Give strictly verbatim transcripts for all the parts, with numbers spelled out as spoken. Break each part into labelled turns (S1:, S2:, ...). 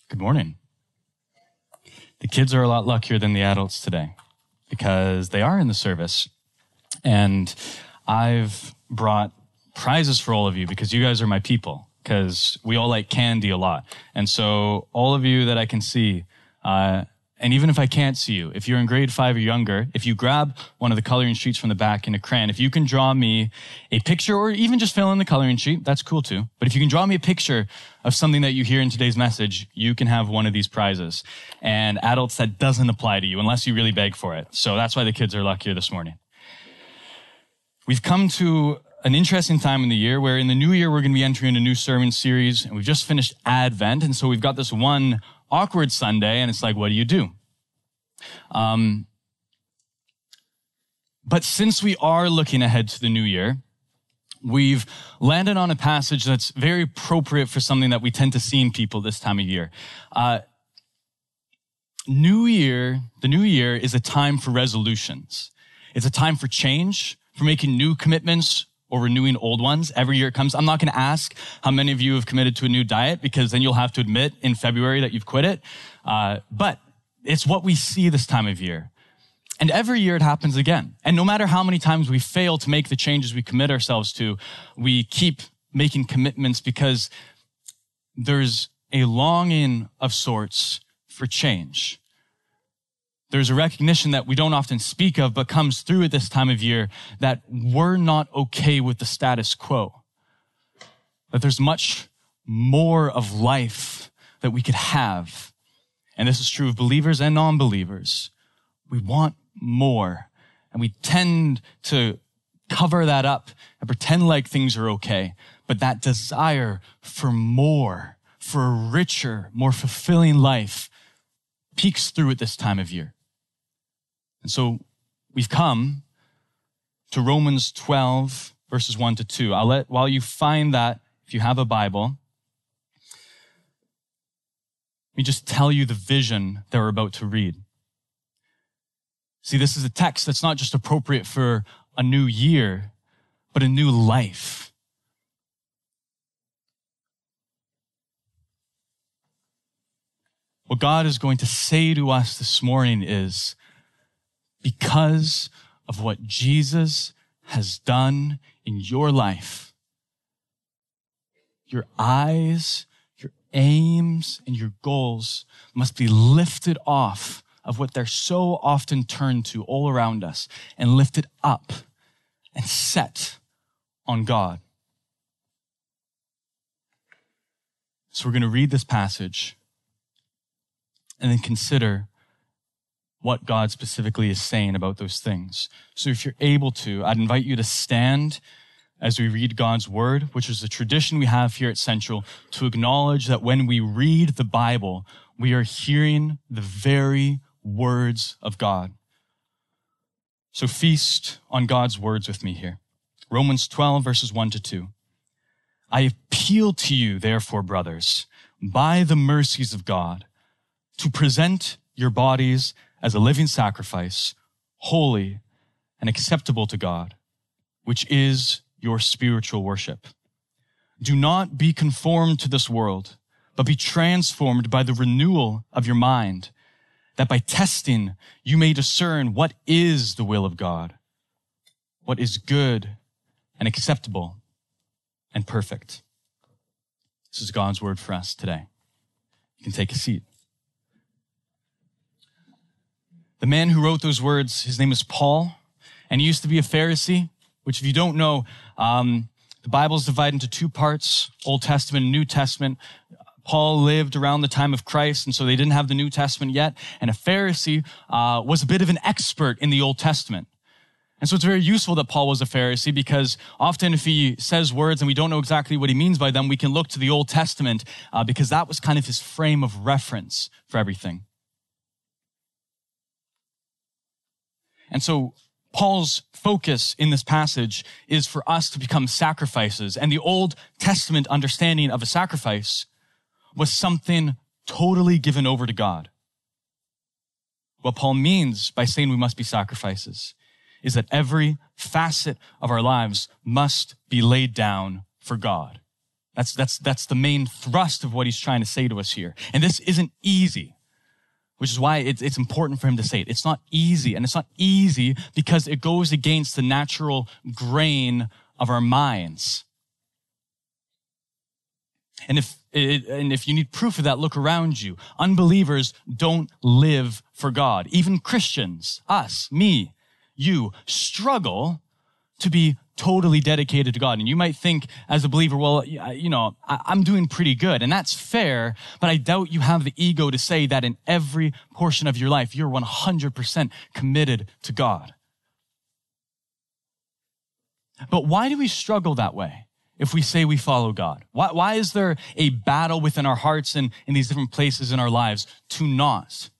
S1: Good morning. The kids are a lot luckier than the adults today because they are in the service. And I've brought prizes for all of you because you guys are my people, because we all like candy a lot. And so all of you that I can see, uh, and even if I can't see you, if you're in grade five or younger, if you grab one of the coloring sheets from the back in a crayon, if you can draw me a picture or even just fill in the coloring sheet, that's cool too. But if you can draw me a picture of something that you hear in today's message, you can have one of these prizes. And adults, that doesn't apply to you unless you really beg for it. So that's why the kids are luckier this morning. We've come to an interesting time in the year where in the new year, we're going to be entering a new sermon series, and we've just finished Advent. And so we've got this one awkward Sunday, and it's like, what do you do? Um, but since we are looking ahead to the new year, we've landed on a passage that's very appropriate for something that we tend to see in people this time of year. Uh, new year, the new year is a time for resolutions. It's a time for change, for making new commitments or renewing old ones. Every year it comes. I'm not going to ask how many of you have committed to a new diet, because then you'll have to admit in February that you've quit it. Uh, but it's what we see this time of year. And every year it happens again. And no matter how many times we fail to make the changes we commit ourselves to, we keep making commitments because there's a longing of sorts for change. There's a recognition that we don't often speak of, but comes through at this time of year, that we're not okay with the status quo. That there's much more of life that we could have. And this is true of believers and non-believers. We want more. And we tend to cover that up and pretend like things are okay. But that desire for more, for a richer, more fulfilling life peeks through at this time of year. And so we've come to Romans twelve, verses one to two. I'll let, while you find that, if you have a Bible, let me just tell you the vision that we're about to read. See, this is a text that's not just appropriate for a new year, but a new life. What God is going to say to us this morning is, because of what Jesus has done in your life, your eyes, your aims, and your goals must be lifted off of what they're so often turned to all around us and lifted up and set on God. So we're going to read this passage and then consider what God specifically is saying about those things. So if you're able to, I'd invite you to stand as we read God's word, which is a tradition we have here at Central, to acknowledge that when we read the Bible, we are hearing the very words of God. So feast on God's words with me here. Romans twelve, verses one to two. I appeal to you, therefore, brothers, by the mercies of God, to present your bodies as a living sacrifice, holy and acceptable to God, which is your spiritual worship. Do not be conformed to this world, but be transformed by the renewal of your mind, that by testing you may discern what is the will of God, what is good and acceptable and perfect. This is God's word for us today. You can take a seat. The man who wrote those words, his name is Paul, and he used to be a Pharisee, which if you don't know, um, the Bible is divided into two parts, Old Testament and New Testament. Paul lived around the time of Christ, and so they didn't have the New Testament yet. And a Pharisee uh, was a bit of an expert in the Old Testament. And so it's very useful that Paul was a Pharisee, because often if he says words and we don't know exactly what he means by them, we can look to the Old Testament uh, because that was kind of his frame of reference for everything. And so Paul's focus in this passage is for us to become sacrifices. And the Old Testament understanding of a sacrifice was something totally given over to God. What Paul means by saying we must be sacrifices is that every facet of our lives must be laid down for God. That's, that's, that's the main thrust of what he's trying to say to us here. And this isn't easy, which is why it's, it's important for him to say it. It's not easy, and it's not easy because it goes against the natural grain of our minds. And if, it, and if you need proof of that, look around you. Unbelievers don't live for God. Even Christians, us, me, you, struggle to be totally dedicated to God. And you might think as a believer, well, you know, I'm doing pretty good. And that's fair, but I doubt you have the ego to say that in every portion of your life, you're one hundred percent committed to God. But why do we struggle that way if we say we follow God? Why, why is there a battle within our hearts and in these different places in our lives to not?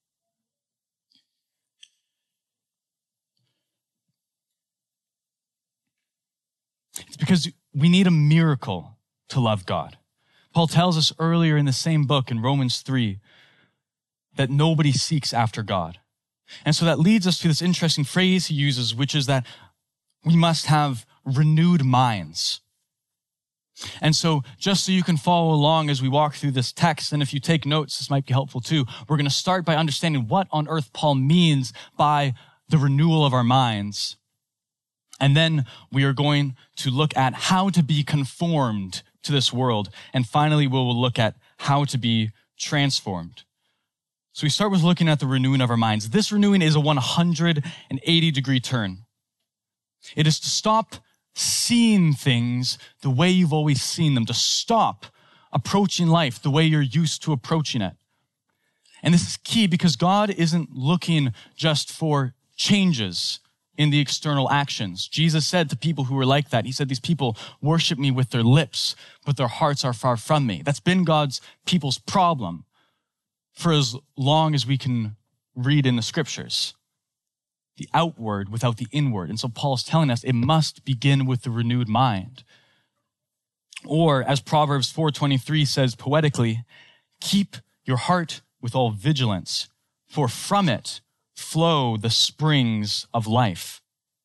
S1: It's because we need a miracle to love God. Paul tells us earlier in the same book in Romans three that nobody seeks after God. And so that leads us to this interesting phrase he uses, which is that we must have renewed minds. And so just so you can follow along as we walk through this text, and if you take notes, this might be helpful too, we're going to start by understanding what on earth Paul means by the renewal of our minds. And then we are going to look at how to be conformed to this world. And finally, we will look at how to be transformed. So we start with looking at the renewing of our minds. This renewing is a one hundred eighty degree turn. It is to stop seeing things the way you've always seen them, to stop approaching life the way you're used to approaching it. And this is key because God isn't looking just for changes in the external actions. Jesus said to people who were like that, he said, these people worship me with their lips, but their hearts are far from me. That's been God's people's problem for as long as we can read in the scriptures. The outward without the inward. And so Paul's telling us it must begin with the renewed mind. Or as Proverbs four twenty-three says poetically, keep your heart with all vigilance, for from it flow the springs of life.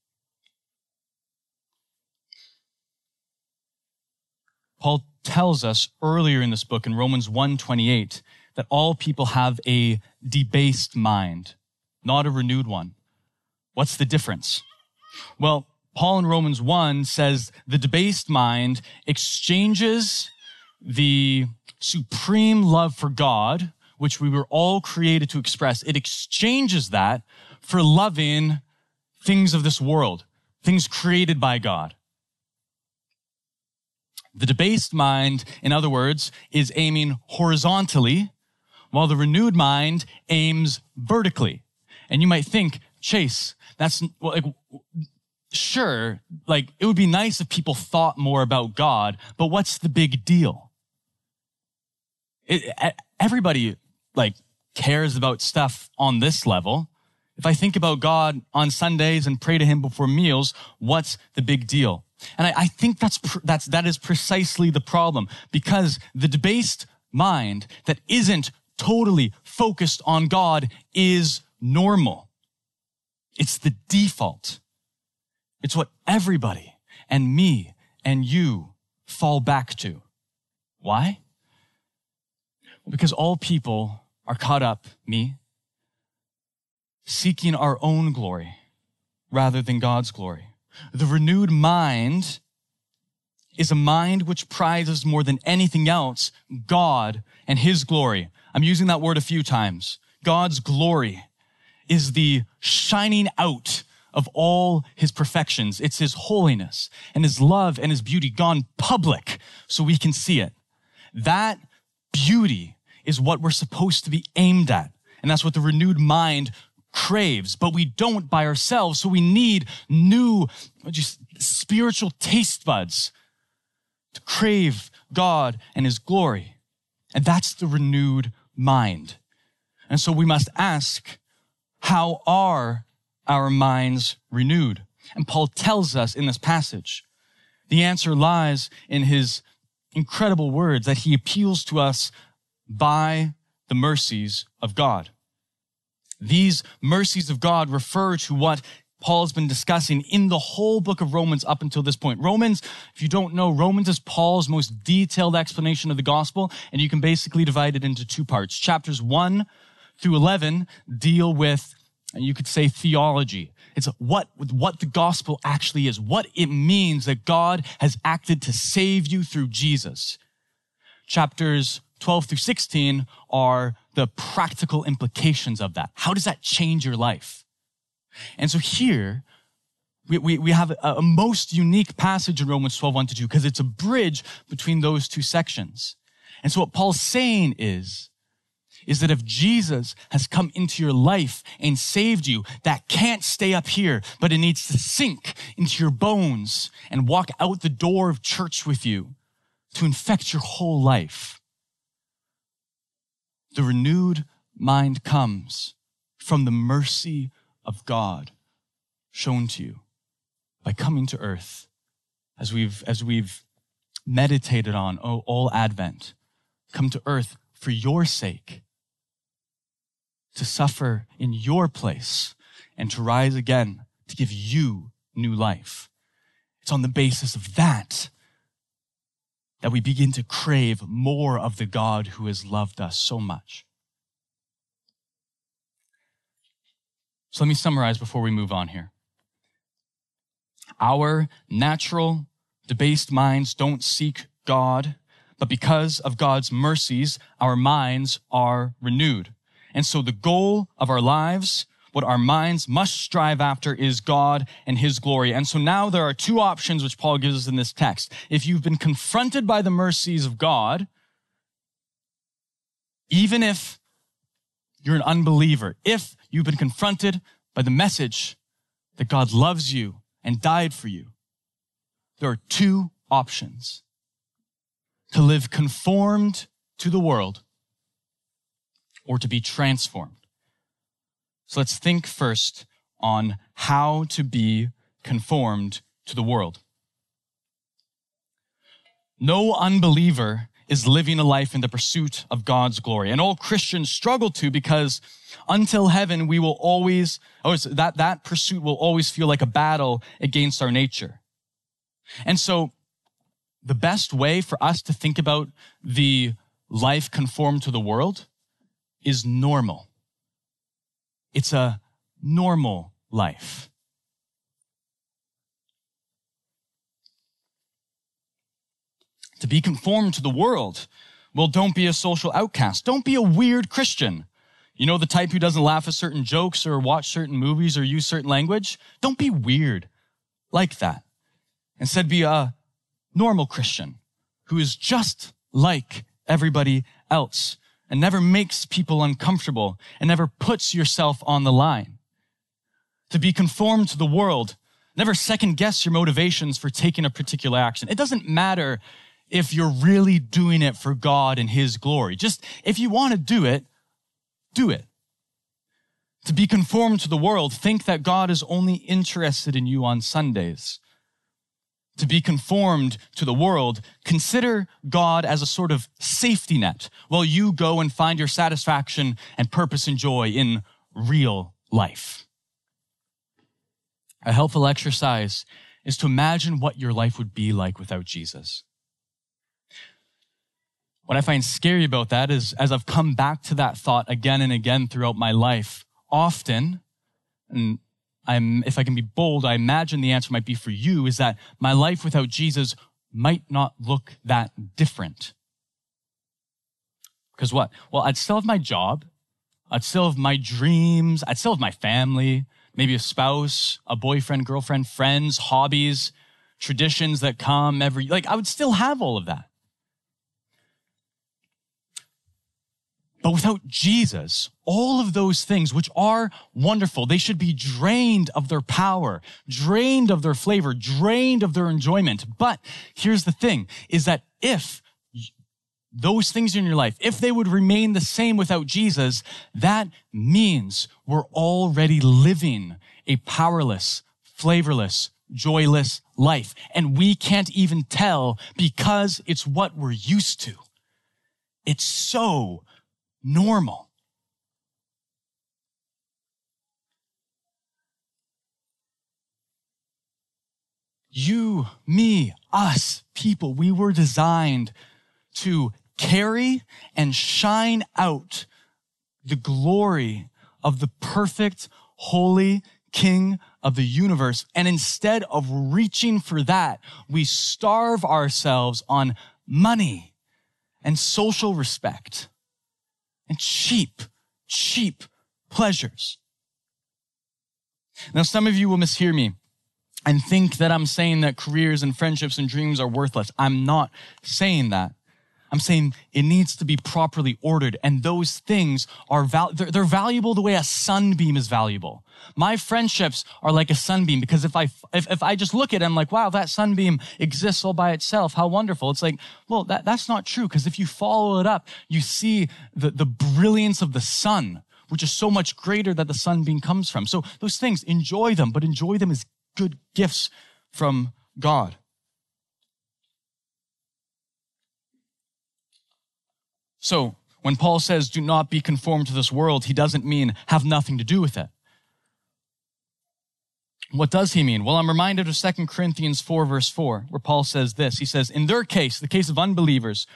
S1: Paul tells us earlier in this book in Romans one twenty-eight that all people have a debased mind, not a renewed one. What's the difference? Well, Paul in Romans one says the debased mind exchanges the supreme love for God, which we were all created to express. It exchanges that for loving things of this world, things created by God. The debased mind, in other words, is aiming horizontally, while the renewed mind aims vertically. And you might think, Chase, that's well, like, sure, like it would be nice if people thought more about God, but what's the big deal? It, everybody like cares about stuff on this level. If I think about God on Sundays and pray to him before meals, what's the big deal? And I, I think that's, that's, that is precisely the problem, because the debased mind that isn't totally focused on God is normal. It's the default. It's what everybody and me and you fall back to. Why? Well, because all people are caught up, me, seeking our own glory rather than God's glory. The renewed mind is a mind which prizes more than anything else God and his glory. I'm using that word a few times. God's glory is the shining out of all his perfections. It's his holiness and his love and his beauty gone public so we can see it. That beauty is what we're supposed to be aimed at. And that's what the renewed mind craves, but we don't by ourselves. So we need new just spiritual taste buds to crave God and his glory. And that's the renewed mind. And so we must ask, how are our minds renewed? And Paul tells us in this passage, the answer lies in his incredible words that he appeals to us by the mercies of God. These mercies of God refer to what Paul has been discussing in the whole book of Romans up until this point. Romans, if you don't know, Romans is Paul's most detailed explanation of the gospel, and you can basically divide it into two parts. Chapters one through eleven deal with, you could say, theology. It's what, what the gospel actually is, what it means that God has acted to save you through Jesus. Chapters twelve through sixteen are the practical implications of that. How does that change your life? And so here, we, we, we have a, a most unique passage in Romans twelve, one to two, because it's a bridge between those two sections. And so what Paul's saying is, is that if Jesus has come into your life and saved you, that can't stay up here, but it needs to sink into your bones and walk out the door of church with you to infect your whole life. The renewed mind comes from the mercy of God shown to you by coming to earth, as we've, as we've meditated on oh, all Advent. Come to earth for your sake, to suffer in your place, and to rise again to give you new life. It's on the basis of that that we begin to crave more of the God who has loved us so much. So let me summarize before we move on here. Our natural, debased minds don't seek God, but because of God's mercies, our minds are renewed. And so the goal of our lives, what our minds must strive after, is God and his glory. And so now there are two options which Paul gives us in this text. If you've been confronted by the mercies of God, even if you're an unbeliever, if you've been confronted by the message that God loves you and died for you, there are two options: to live conformed to the world or to be transformed. So let's think first on how to be conformed to the world. No unbeliever is living a life in the pursuit of God's glory. And all Christians struggle to, because until heaven, we will always, oh, that, that pursuit will always feel like a battle against our nature. And so the best way for us to think about the life conformed to the world is normal. It's a normal life. To be conformed to the world, well, don't be a social outcast. Don't be a weird Christian. You know, the type who doesn't laugh at certain jokes or watch certain movies or use certain language? Don't be weird like that. Instead, be a normal Christian who is just like everybody else and never makes people uncomfortable and never puts yourself on the line. To be conformed to the world, never second guess your motivations for taking a particular action. It doesn't matter if you're really doing it for God and his glory. Just if you want to do it, do it. To be conformed to the world, think that God is only interested in you on Sundays. To be conformed to the world, consider God as a sort of safety net while you go and find your satisfaction and purpose and joy in real life. A helpful exercise is to imagine what your life would be like without Jesus. What I find scary about that is, as I've come back to that thought again and again throughout my life, often, and I'm, if I can be bold, I imagine the answer might be for you, is that my life without Jesus might not look that different. Because what? Well, I'd still have my job. I'd still have my dreams. I'd still have my family, maybe a spouse, a boyfriend, girlfriend, friends, hobbies, traditions that come every, like I would still have all of that. But without Jesus, all of those things, which are wonderful, they should be drained of their power, drained of their flavor, drained of their enjoyment. But here's the thing, is that if those things in your life, if they would remain the same without Jesus, that means we're already living a powerless, flavorless, joyless life. And we can't even tell because it's what we're used to. It's so normal. You, me, us, people, we were designed to carry and shine out the glory of the perfect, holy King of the universe. And instead of reaching for that, we starve ourselves on money and social respect and cheap, cheap pleasures. Now, some of you will mishear me and think that I'm saying that careers and friendships and dreams are worthless. I'm not saying that. I'm saying it needs to be properly ordered, and those things are val- they're, they're valuable the way a sunbeam is valuable. My friendships are like a sunbeam because if I if, if I just look at it, I'm like, wow, that sunbeam exists all by itself. How wonderful. It's like, well, that, that's not true, because if you follow it up, you see the, the brilliance of the sun, which is so much greater that the sunbeam comes from. So those things, enjoy them, but enjoy them as good gifts from God. So when Paul says, do not be conformed to this world, he doesn't mean have nothing to do with it. What does he mean? Well, I'm reminded of Second Corinthians four, verse four, where Paul says this. He says, in their case, the case of unbelievers,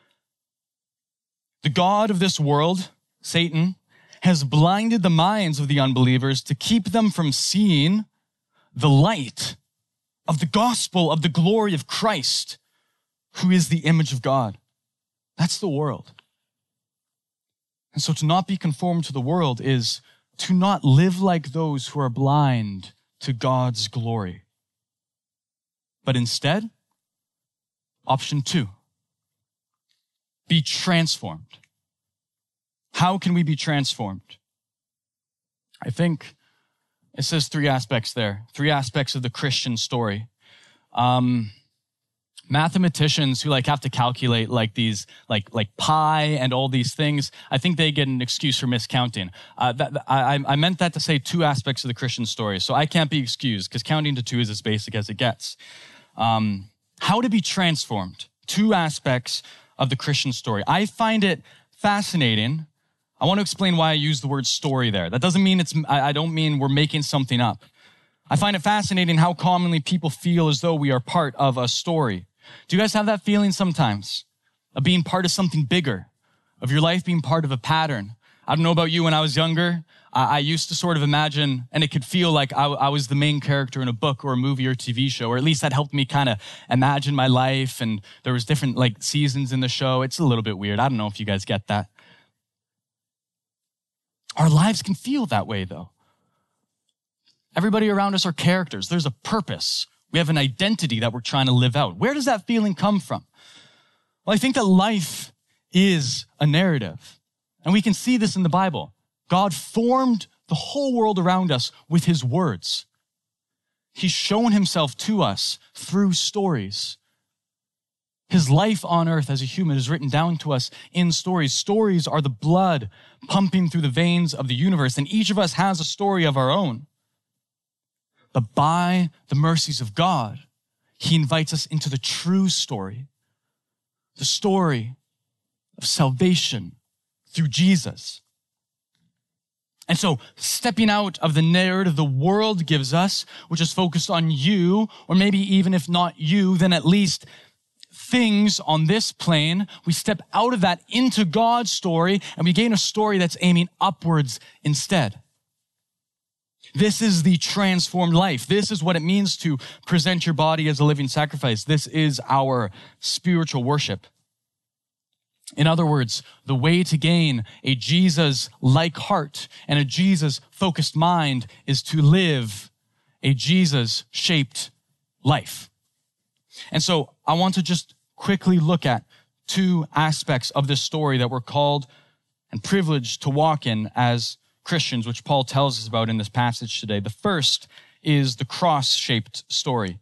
S1: the God of this world, Satan, has blinded the minds of the unbelievers to keep them from seeing the light of the gospel of the glory of Christ, who is the image of God. That's the world. And so to not be conformed to the world is to not live like those who are blind to God's glory. But instead, option two, be transformed. How can we be transformed? I think it says three aspects there, three aspects of the Christian story. Um, Mathematicians who like have to calculate like these, like like pi and all these things, I think they get an excuse for miscounting. Uh, that, I, I meant that to say two aspects of the Christian story. So I can't be excused because counting to two is as basic as it gets. Um, how to be transformed. Two aspects of the Christian story. I find it fascinating. I want to explain why I use the word story there. That doesn't mean it's, I, I don't mean we're making something up. I find it fascinating how commonly people feel as though we are part of a story. Do you guys have that feeling sometimes of being part of something bigger, of your life being part of a pattern? I don't know about you. When I was younger, I, I used to sort of imagine, and it could feel like I, I was the main character in a book or a movie or T V show, or at least that helped me kind of imagine my life. And there was different like seasons in the show. It's a little bit weird. I don't know if you guys get that. Our lives can feel that way though. Everybody around us are characters. There's a purpose. We have an identity that we're trying to live out. Where does that feeling come from? Well, I think that life is a narrative. And we can see this in the Bible. God formed the whole world around us with his words. He's shown himself to us through stories. His life on earth as a human is written down to us in stories. Stories are the blood pumping through the veins of the universe, and each of us has a story of our own. But by the mercies of God, he invites us into the true story, the story of salvation through Jesus. And so stepping out of the narrative the world gives us, which is focused on you, or maybe even if not you, then at least things on this plane, we step out of that into God's story, and we gain a story that's aiming upwards instead. This is the transformed life. This is what it means to present your body as a living sacrifice. This is our spiritual worship. In other words, the way to gain a Jesus-like heart and a Jesus-focused mind is to live a Jesus-shaped life. And so I want to just quickly look at two aspects of this story that we're called and privileged to walk in as Christians, which Paul tells us about in this passage today. The first is the cross-shaped story.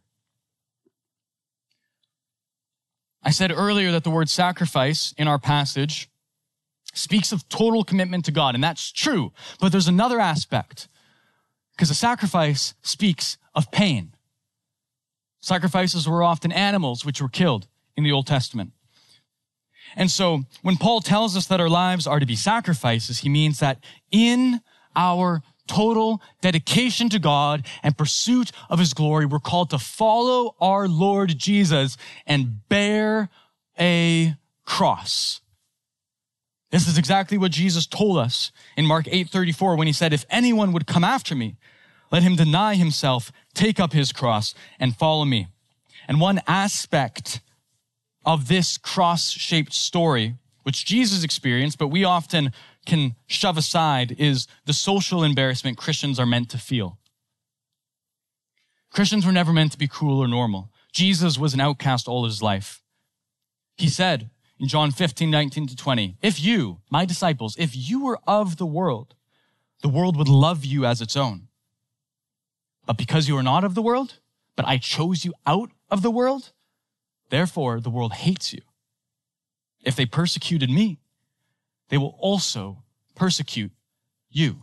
S1: I said earlier that the word sacrifice in our passage speaks of total commitment to God, and that's true. But there's another aspect, because a sacrifice speaks of pain. Sacrifices were often animals which were killed in the Old Testament. And so when Paul tells us that our lives are to be sacrifices, he means that in our total dedication to God and pursuit of his glory. We're called to follow our Lord Jesus and bear a cross. This is exactly what Jesus told us in Mark eight thirty-four when he said, if anyone would come after me, let him deny himself, take up his cross, and follow me. And one aspect of this cross-shaped story, which Jesus experienced, but we often can shove aside, is the social embarrassment Christians are meant to feel. Christians were never meant to be cool or normal. Jesus was an outcast all his life. He said in John fifteen, nineteen to twenty, if you, my disciples, if you were of the world, the world would love you as its own. But because you are not of the world, but I chose you out of the world, therefore the world hates you. If they persecuted me, they will also persecute you.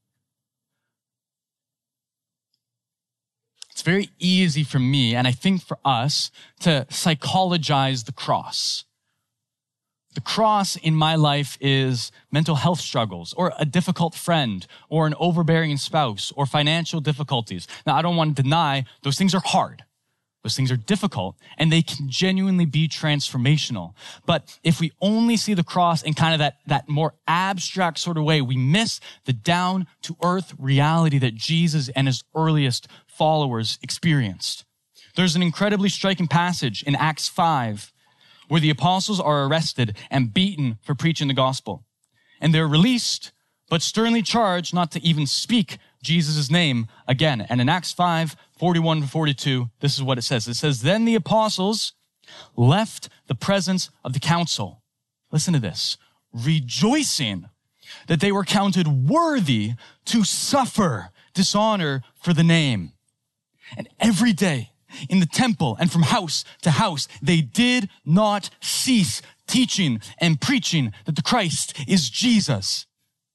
S1: It's very easy for me, and I think for us, to psychologize the cross. The cross in my life is mental health struggles, or a difficult friend, or an overbearing spouse, or financial difficulties. Now, I don't want to deny those things are hard. Those things are difficult, and they can genuinely be transformational. But if we only see the cross in kind of that, that more abstract sort of way, we miss the down-to-earth reality that Jesus and his earliest followers experienced. There's an incredibly striking passage in Acts five where the apostles are arrested and beaten for preaching the gospel. And they're released, but sternly charged not to even speak Jesus' name again. And in Acts five, forty-one to forty-two, this is what it says. It says, then the apostles left the presence of the council. Listen to this. Rejoicing that they were counted worthy to suffer dishonor for the name. And every day in the temple and from house to house, they did not cease teaching and preaching that the Christ is Jesus.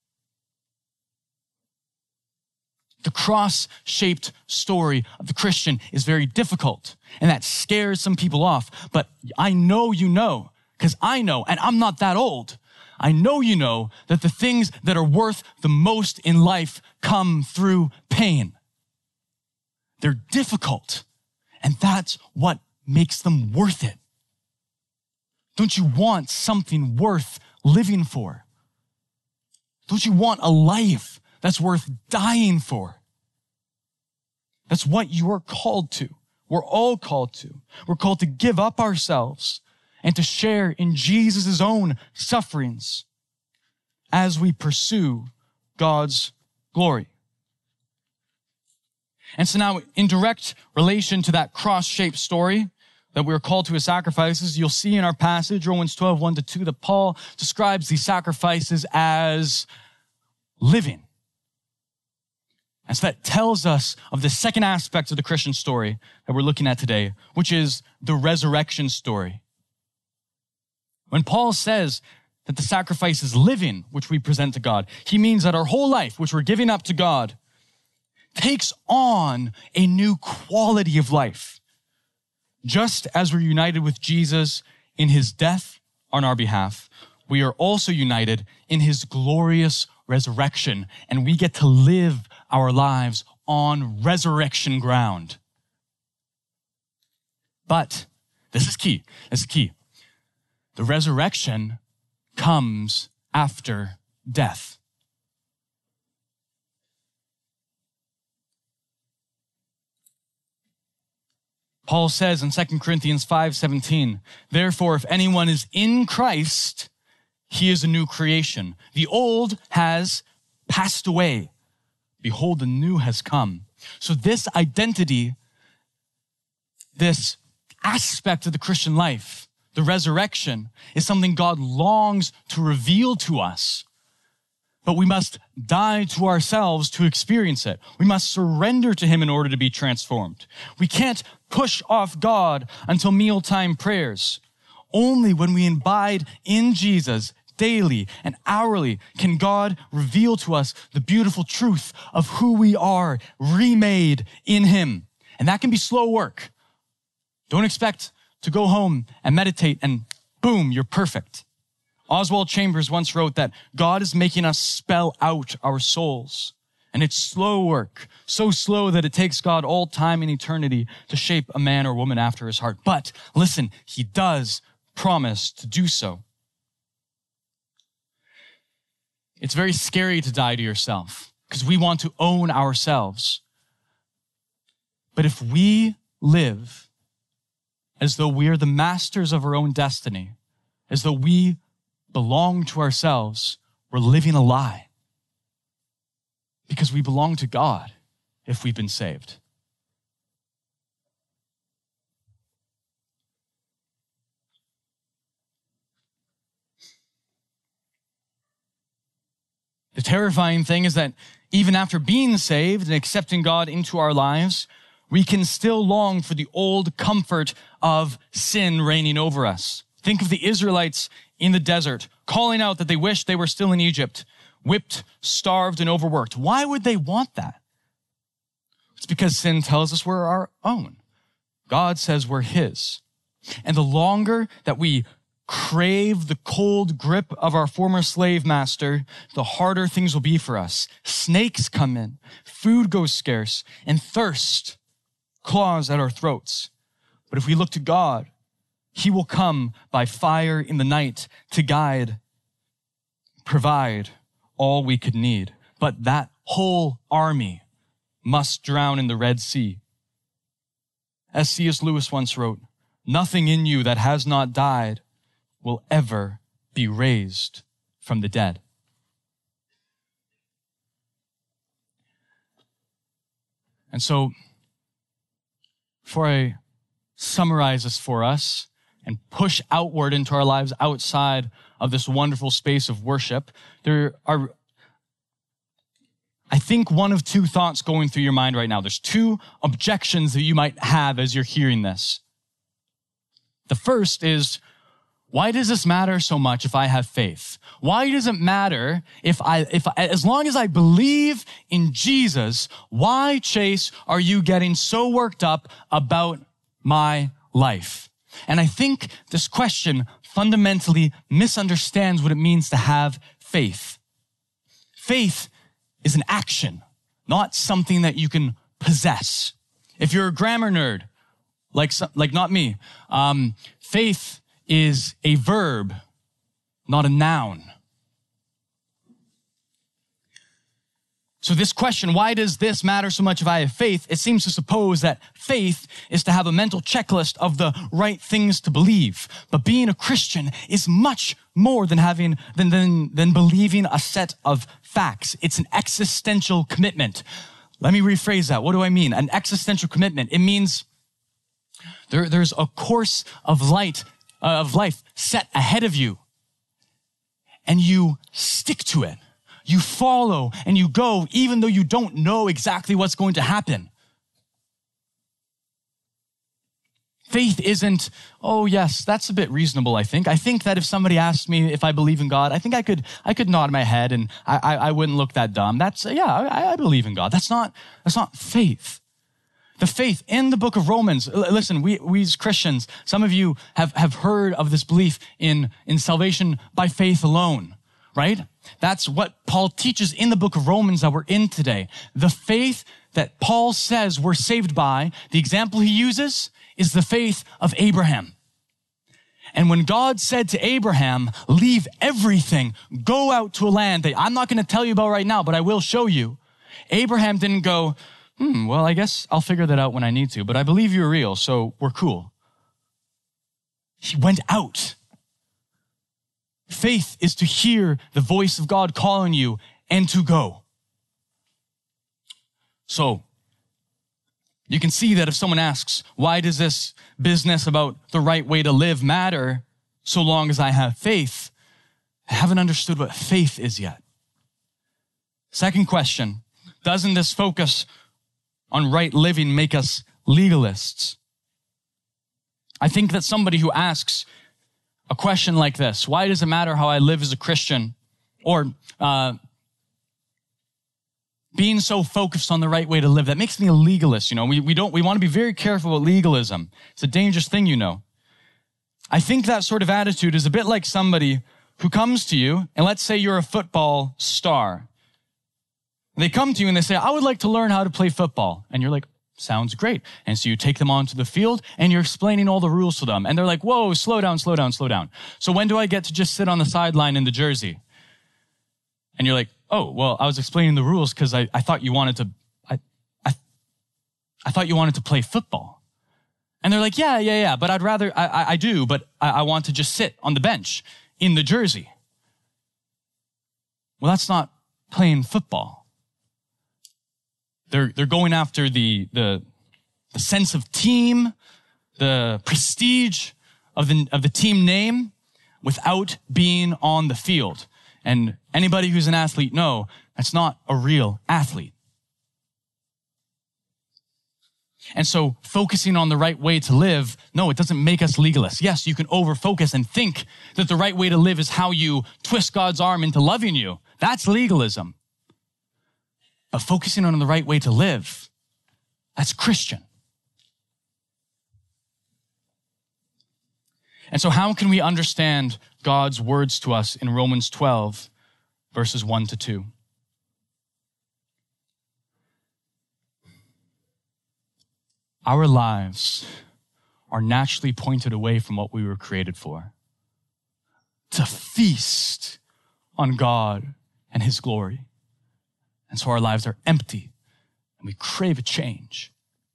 S1: The cross-shaped story of the Christian is very difficult, and that scares some people off. But I know you know, because I know, and I'm not that old. I know you know that the things that are worth the most in life come through pain. They're difficult, and that's what makes them worth it. Don't you want something worth living for? Don't you want a life that's worth dying for? That's what you are called to. We're all called to. We're called to give up ourselves and to share in Jesus' own sufferings as we pursue God's glory. And so now, in direct relation to that cross-shaped story that we're called to as sacrifices, you'll see in our passage, Romans twelve, one to two, that Paul describes these sacrifices as living. And so that tells us of the second aspect of the Christian story that we're looking at today, which is the resurrection story. When Paul says that the sacrifice is living, which we present to God, he means that our whole life, which we're giving up to God, takes on a new quality of life. Just as we're united with Jesus in his death on our behalf, we are also united in his glorious resurrection, and we get to live our lives on resurrection ground. But this is key. This is key. The resurrection comes after death. Paul says in Second Corinthians five seventeen, therefore, if anyone is in Christ, he is a new creation. The old has passed away. Behold, the new has come. So this identity, this aspect of the Christian life, the resurrection, is something God longs to reveal to us. But we must die to ourselves to experience it. We must surrender to him in order to be transformed. We can't push off God until mealtime prayers. Only when we abide in Jesus daily and hourly can God reveal to us the beautiful truth of who we are, remade in him. And that can be slow work. Don't expect to go home and meditate and boom, you're perfect. Oswald Chambers once wrote that God is making us spell out our souls. And it's slow work, so slow that it takes God all time and eternity to shape a man or woman after his heart. But listen, he does promise to do so. It's very scary to die to yourself because we want to own ourselves. But if we live as though we are the masters of our own destiny, as though we belong to ourselves, we're living a lie. Because we belong to God if we've been saved. The terrifying thing is that even after being saved and accepting God into our lives, we can still long for the old comfort of sin reigning over us. Think of the Israelites in the desert, calling out that they wished they were still in Egypt, whipped, starved, and overworked. Why would they want that? It's because sin tells us we're our own. God says we're his. And the longer that we crave the cold grip of our former slave master, the harder things will be for us. Snakes come in, food goes scarce, and thirst claws at our throats. But if we look to God, he will come by fire in the night to guide, provide all we could need. But that whole army must drown in the Red Sea. As C S Lewis once wrote, nothing in you that has not died will ever be raised from the dead. And so, before I summarize this for us and push outward into our lives outside of this wonderful space of worship, there are, I think, one of two thoughts going through your mind right now. There's two objections that you might have as you're hearing this. The first is, why does this matter so much if I have faith? Why does it matter if I, if I, as long as I believe in Jesus, why, Chase, are you getting so worked up about my life? And I think this question fundamentally misunderstands what it means to have faith. Faith is an action, not something that you can possess. If you're a grammar nerd, like, like not me, um, faith is a verb, not a noun. So this question, why does this matter so much if I have faith? It seems to suppose that faith is to have a mental checklist of the right things to believe. But being a Christian is much more than having, than, than, than believing a set of facts. It's an existential commitment. Let me rephrase that. What do I mean? An existential commitment. It means there, there's a course of light Uh, of life set ahead of you, and you stick to it. You follow and you go, even though you don't know exactly what's going to happen. Faith isn't, oh yes, that's a bit reasonable, I think. I think that if somebody asked me if I believe in God, I think I could I could nod my head and I I, I wouldn't look that dumb. That's, yeah, I, I believe in God. That's not, that's not faith. The faith in the book of Romans, listen, we, we as Christians, some of you have, have heard of this belief in, in salvation by faith alone, right? That's what Paul teaches in the book of Romans that we're in today. The faith that Paul says we're saved by, the example he uses is the faith of Abraham. And when God said to Abraham, leave everything, go out to a land that I'm not going to tell you about right now, but I will show you. Abraham didn't go, Hmm, well, I guess I'll figure that out when I need to, but I believe you're real, so we're cool. He went out. Faith is to hear the voice of God calling you and to go. So, you can see that if someone asks, why does this business about the right way to live matter so long as I have faith? I haven't understood what faith is yet. Second question, doesn't this focus on right living make us legalists? I think that somebody who asks a question like this, why does it matter how I live as a Christian? Or uh, being so focused on the right way to live, that makes me a legalist. You know, we, we don't, we want to be very careful with legalism. It's a dangerous thing, you know. I think that sort of attitude is a bit like somebody who comes to you, and let's say you're a football star. And they come to you and they say, I would like to learn how to play football. And you're like, sounds great. And so you take them onto the field and you're explaining all the rules to them. And they're like, whoa, slow down, slow down, slow down. So when do I get to just sit on the sideline in the jersey? And you're like, oh, well, I was explaining the rules because I, I thought you wanted to, I, I, I thought you wanted to play football. And they're like, yeah, yeah, yeah, but I'd rather, I, I, I do, but I, I want to just sit on the bench in the jersey. Well, that's not playing football. They're, they're going after the, the, the sense of team, the prestige of the, of the team name without being on the field. And anybody who's an athlete, no, that's not a real athlete. And so focusing on the right way to live, no, it doesn't make us legalists. Yes, you can over-focus and think that the right way to live is how you twist God's arm into loving you. That's legalism. But focusing on the right way to live, that's Christian. And so how can we understand God's words to us in Romans twelve, verses one to two? Our lives are naturally pointed away from what we were created for. To feast on God and his glory. And so our lives are empty and we crave a change.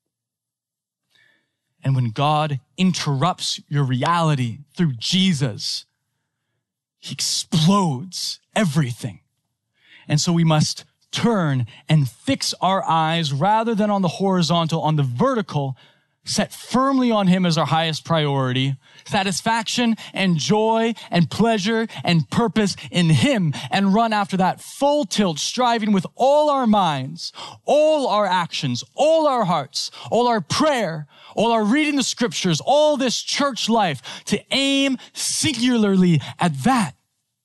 S1: And when God interrupts your reality through Jesus, he explodes everything. And so we must turn and fix our eyes rather than on the horizontal, on the vertical, set firmly on him as our highest priority, satisfaction and joy and pleasure and purpose in him, and run after that full tilt, striving with all our minds, all our actions, all our hearts, all our prayer, all our reading the scriptures, all this church life to aim singularly at that.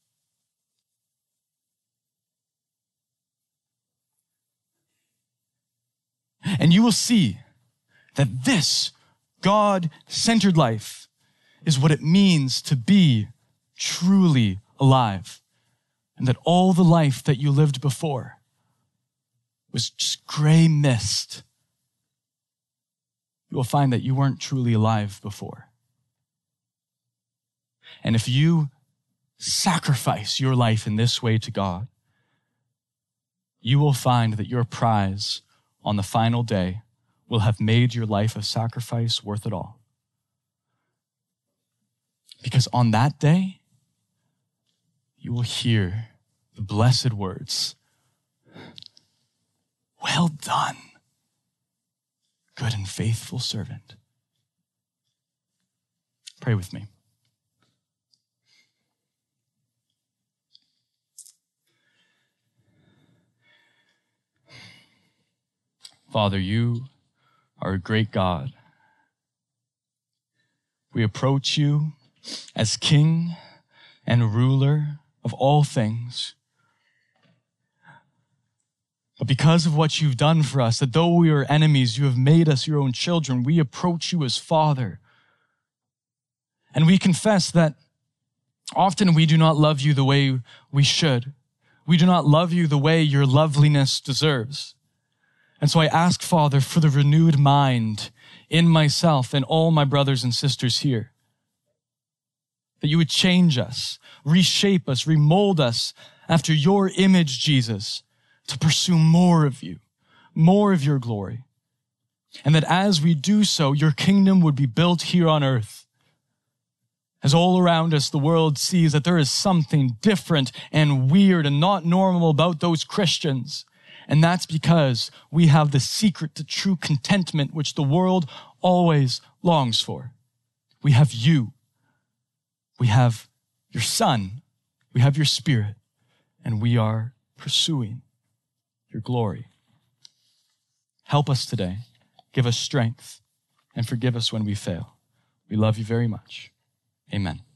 S1: And you will see that this God-centered life is what it means to be truly alive. And that all the life that you lived before was just gray mist. You will find that you weren't truly alive before. And if you sacrifice your life in this way to God, you will find that your prize on the final day will have made your life of sacrifice worth it all. Because on that day, you will hear the blessed words, well done, good and faithful servant. Pray with me. Father, you are a great God. We approach you as King and ruler of all things. But because of what you've done for us, that though we are enemies, you have made us your own children, we approach you as Father. And we confess that often we do not love you the way we should. We do not love you the way your loveliness deserves. And so I ask, Father, for the renewed mind in myself and all my brothers and sisters here. That you would change us, reshape us, remold us after your image, Jesus, to pursue more of you, more of your glory. And that as we do so, your kingdom would be built here on earth. As all around us, the world sees that there is something different and weird and not normal about those Christians. And that's because we have the secret to true contentment, which the world always longs for. We have you. We have your Son. We have your Spirit. And we are pursuing your glory. Help us today. Give us strength and forgive us when we fail. We love you very much. Amen.